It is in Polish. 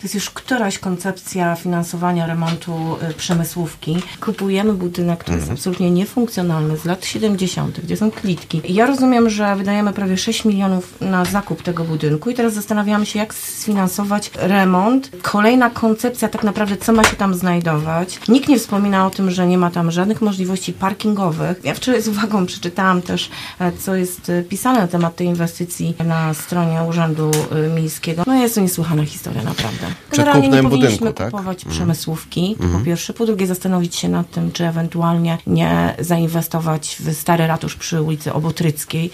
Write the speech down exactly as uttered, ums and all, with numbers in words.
jest już któraś koncepcja finansowania remontu y, przemysłówki. Kupujemy budynek, który Mhm. jest absolutnie niefunkcjonalny z lat siedemdziesiątych, gdzie są klitki. I ja rozumiem, że wydajemy prawie sześć milionów na zakup tego budynku i teraz zastanawiamy się, jak sfinansować remont. Kolejna koncepcja tak naprawdę, co ma się tam znajdować. Nikt nie wspomina o tym, że nie ma tam żadnych możliwości parkingowych. Ja wczoraj z uwagą przeczytałam też, e, co jest e, pisane na temat tej inwestycji na stronie Urzędu e, Miejskiego. No jest to niesłychana historia, naprawdę. Generalnie nie powinniśmy budynku, tak? kupować Mm. przemysłówki, Mm. po pierwsze. Po drugie, zastanowić się nad tym, czy ewentualnie nie zainwestować w stary ratusz przy ulicy Obotryckiej.